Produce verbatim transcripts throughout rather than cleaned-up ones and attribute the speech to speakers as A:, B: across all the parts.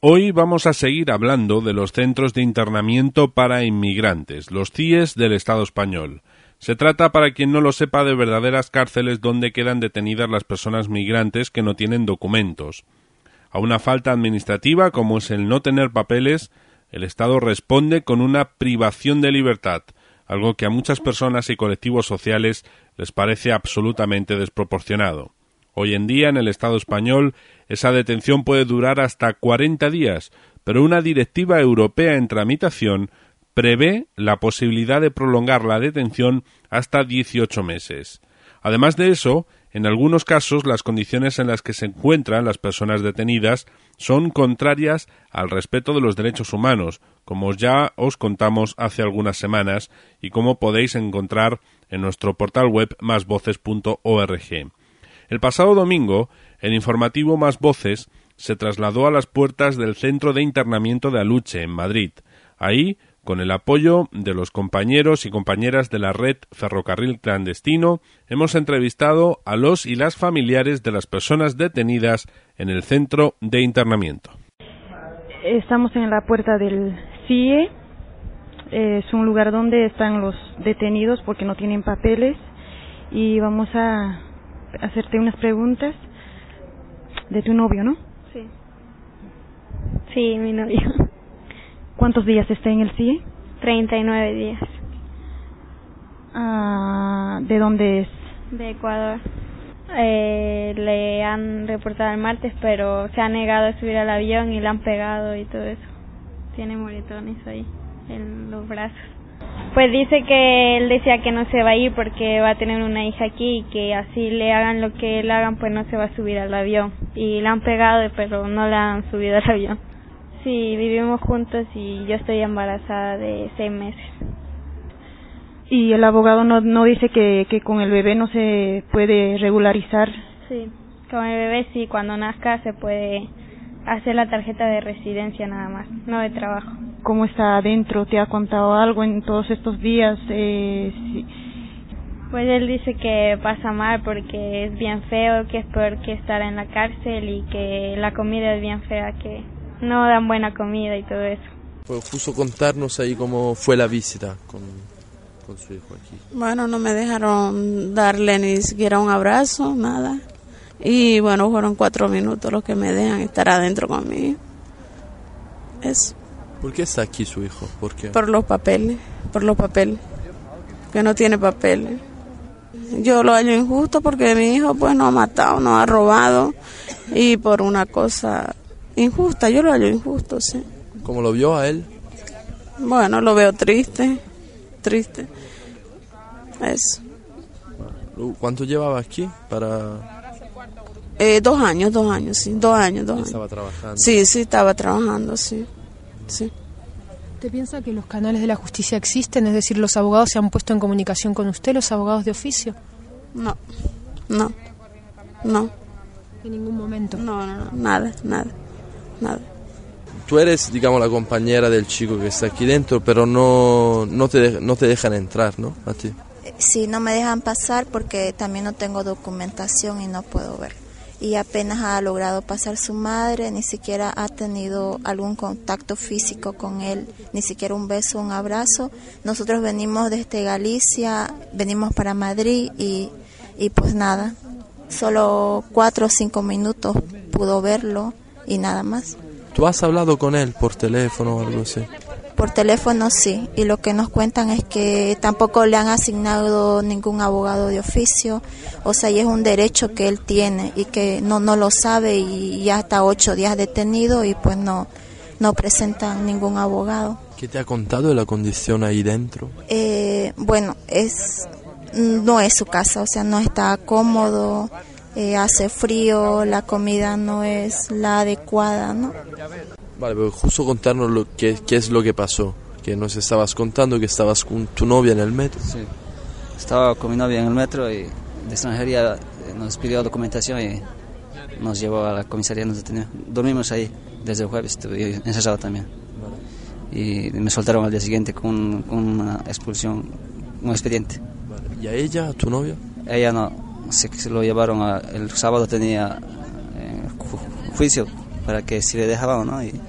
A: Hoy vamos a seguir hablando de los centros de internamiento para inmigrantes, los C I E S del Estado español. Se trata, para quien no lo sepa, de verdaderas cárceles donde quedan detenidas las personas migrantes que no tienen documentos. A una falta administrativa, como es el no tener papeles, el Estado responde con una privación de libertad, algo que a muchas personas y colectivos sociales les parece absolutamente desproporcionado. Hoy en día, en el Estado español, esa detención puede durar hasta cuarenta días, pero una directiva europea en tramitación prevé la posibilidad de prolongar la detención hasta dieciocho meses. Además de eso, en algunos casos las condiciones en las que se encuentran las personas detenidas son contrarias al respeto de los derechos humanos, como ya os contamos hace algunas semanas y como podéis encontrar en nuestro portal web más voces punto org. El pasado domingo, el informativo Más Voces se trasladó a las puertas del Centro de Internamiento de Aluche, en Madrid. Ahí, con el apoyo de los compañeros y compañeras de la red Ferrocarril Clandestino, hemos entrevistado a los y las familiares de las personas detenidas en el Centro de Internamiento.
B: Estamos en la puerta del C I E. Es un lugar donde están los detenidos porque no tienen papeles, y vamos a hacerte unas preguntas de tu novio, ¿no?
C: Sí. Sí, mi novio.
B: ¿Cuántos días está en el C I E?
C: treinta y nueve días.
B: Ah, ¿de dónde es?
C: De Ecuador. Eh, le han reportado el martes, pero se ha negado a subir al avión y le han pegado y todo eso. Tiene moretones ahí en los brazos. Pues dice que él decía que no se va a ir porque va a tener una hija aquí, y que así le hagan lo que le hagan, pues no se va a subir al avión. Y le han pegado, pero no le han subido al avión. Sí, vivimos juntos y yo estoy embarazada de seis meses.
B: ¿Y el abogado no, no dice que, que con el bebé no se puede regularizar?
C: Sí, con el bebé sí, cuando nazca se puede hacer la tarjeta de residencia nada más, no de trabajo.
B: ¿Cómo está adentro? ¿Te ha contado algo en todos estos días? Eh, sí.
C: Pues él dice que pasa mal porque es bien feo, que es peor que estar en la cárcel, y que la comida es bien fea, que no dan buena comida y todo eso.
D: Pues justo contarnos ahí cómo fue la visita con, con su hijo aquí.
E: Bueno, no me dejaron darle ni siquiera un abrazo, nada. Y bueno, fueron cuatro minutos los que me dejan estar adentro conmigo. Eso.
D: ¿Por qué está aquí su hijo? ¿Por qué?
E: Por los papeles, por los papeles, que no tiene papeles. Yo lo hallo injusto porque mi hijo pues no ha matado, no ha robado, y por una cosa injusta, yo lo hallo injusto, sí.
D: ¿Cómo lo vio a él?
E: Bueno, lo veo triste, triste. Eso.
D: ¿Cuánto llevaba aquí para...?
E: Eh, dos años, dos años, sí, dos años, dos años.
D: ¿Estaba trabajando?
E: Sí, sí, estaba trabajando, sí. Sí.
F: ¿Usted piensa que los canales de la justicia existen? Es decir, ¿los abogados se han puesto en comunicación con usted, los abogados de oficio?
E: No, no, no.
F: ¿En ningún momento?
E: No, no, no, nada, nada, nada.
D: Tú eres, digamos, la compañera del chico que está aquí dentro, pero no, no, te, de, no te dejan entrar, ¿no? A ti.
G: Sí, no me dejan pasar porque también no tengo documentación y no puedo ver. Y apenas ha logrado pasar su madre, ni siquiera ha tenido algún contacto físico con él, ni siquiera un beso, un abrazo. Nosotros venimos desde Galicia, venimos para Madrid y, y pues nada, solo cuatro o cinco minutos pudo verlo y nada más.
D: ¿Tú has hablado con él por teléfono o algo así?
G: Por teléfono sí, y lo que nos cuentan es que tampoco le han asignado ningún abogado de oficio, o sea, y es un derecho que él tiene y que no no lo sabe, y ya está ocho días detenido y pues no no presentan ningún abogado.
D: ¿Qué te ha contado de la condición ahí dentro?
G: Eh, bueno, es no es su casa, o sea, no está cómodo, eh, hace frío, la comida no es la adecuada, ¿no?
D: Vale, pero justo contarnos lo que, qué es lo que pasó, que nos estabas contando que estabas con tu novia en el metro.
H: Sí, estaba con mi novia en el metro y de extranjería nos pidió documentación y nos llevó a la comisaría, nos detenió. Dormimos ahí desde el jueves, estuve ensayado también. Vale. Y me soltaron al día siguiente con, con una expulsión, un expediente.
D: Vale. ¿Y a ella, a tu novia?
H: Ella no, se, se lo llevaron, a, el sábado tenía eh, ju, juicio para que si le dejaban o no, y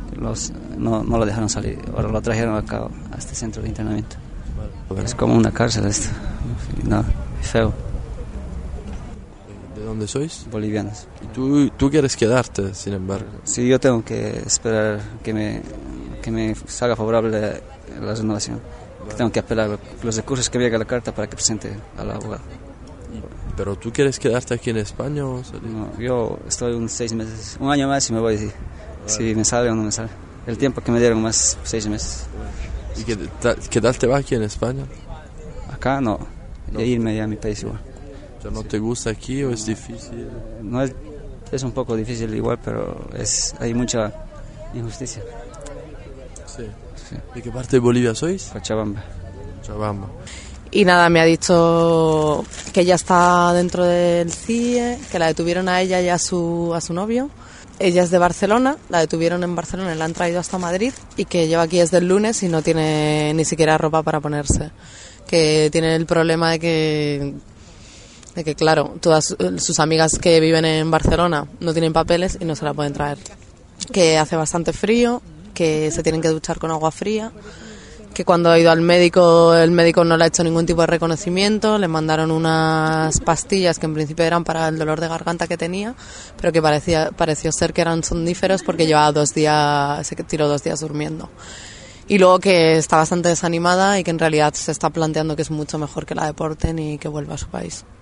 H: los, no, no lo dejaron salir. Ahora lo trajeron acá a este centro de internamiento. Vale. Es como una cárcel esto. No, feo.
D: ¿De dónde sois?
H: Bolivianos.
D: ¿Y tú, tú quieres quedarte, sin embargo?
H: Sí, yo tengo que esperar que me, que me salga favorable la renovación. Vale. Tengo que apelar los recursos que llegue a la carta para que presente al abogado.
D: ¿Pero tú quieres quedarte aquí en España o salir?
H: No, yo estoy unos seis meses, un año más y me voy. Si, vale. si me sale o no me sale. El tiempo que me dieron más seis meses.
D: ¿Y qué, qué tal te va aquí en España?
H: Acá no, no. E irme ya a mi país igual.
D: ¿No te gusta aquí o es difícil?
H: No es, es un poco difícil igual, pero es hay mucha injusticia.
D: Sí. sí. ¿De qué parte de Bolivia sois?
H: Cochabamba.
D: Cochabamba.
I: Y nada, me ha dicho que ella está dentro del C I E, que la detuvieron a ella y a su, a su novio. Ella es de Barcelona, la detuvieron en Barcelona y la han traído hasta Madrid, y que lleva aquí desde el lunes y no tiene ni siquiera ropa para ponerse. Que tiene el problema de que... de que claro, todas sus amigas que viven en Barcelona no tienen papeles y no se la pueden traer. Que hace bastante frío, que se tienen que duchar con agua fría, que cuando ha ido al médico, el médico no le ha hecho ningún tipo de reconocimiento, le mandaron unas pastillas que en principio eran para el dolor de garganta que tenía, pero que parecía, pareció ser que eran somníferos porque llevaba dos días, se tiró dos días durmiendo. Y luego que está bastante desanimada y que en realidad se está planteando que es mucho mejor que la deporten y que vuelva a su país.